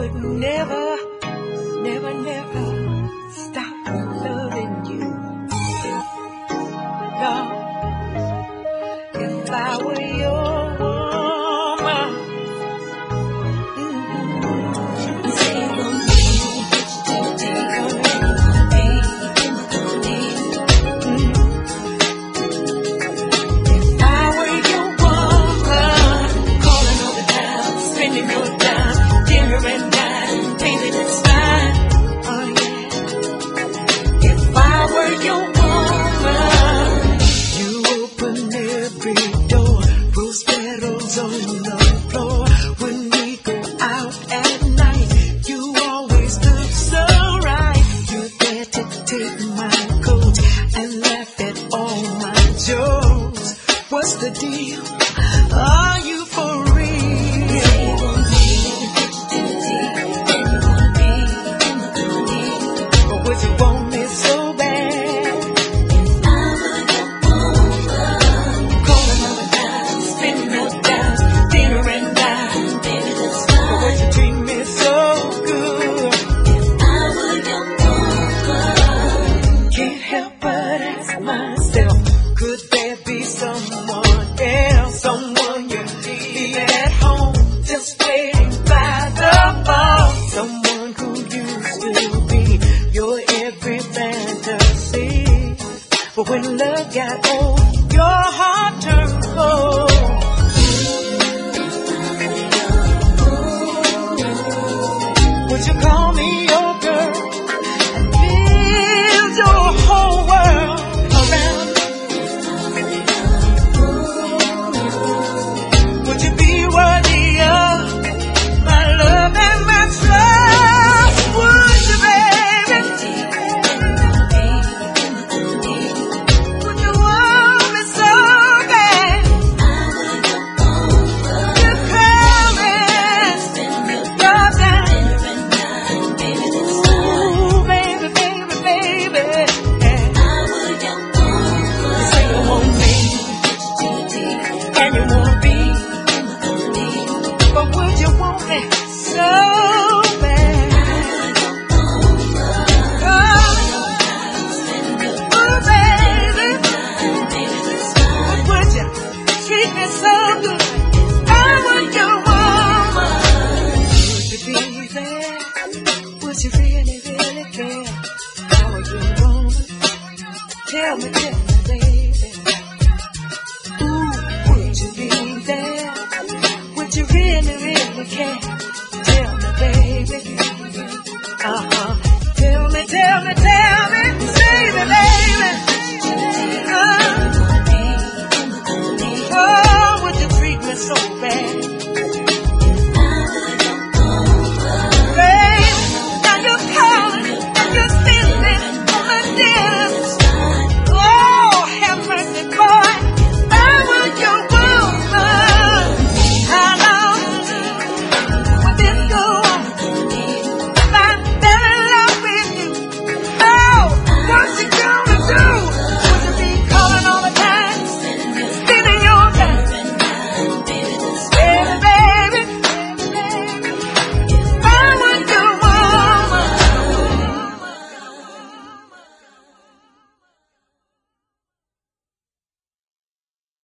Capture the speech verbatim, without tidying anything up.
would never, never, never stop loving you. No, if I were your woman, mm-hmm. Say one thing, to take away mm-hmm. If I were your woman, calling all the time, spending your time, dinner and dine, baby, that's fine. Oh yeah. If I were your woman, you open every door, rose petals on the floor. When we go out at night, you always look so right. You're there to take my coat and laugh at all my jokes. What's the deal? Are you for real? Say one thing, or would you want me so bad? If I were your woman, calling all the time, spending your time, dinner and dine, baby, that's fine. Or would you treat me so good? If I were your woman, can't help but ask myself, could there be someone else, someone you leave at home, just waiting by the phone, someone who used to be your every fantasy, but when love got old, your heart turned cold. Would you call me your girl and build your whole world around me? Would you be worthy of my love and my trust? Would you, baby? Would you want me so bad? You call me, love that. Ooh, baby, baby, baby. You say you want me and you wanna be, but would you want me so bad? Oh, ooh, baby, but would you treat me so good? I would your woman. Would you be there? Would you really, really care? How would you want it? Tell me, tell me, baby. Ooh, would you be there? Would you really, really care? Tell me, baby. Uh-huh. Tell me, tell me,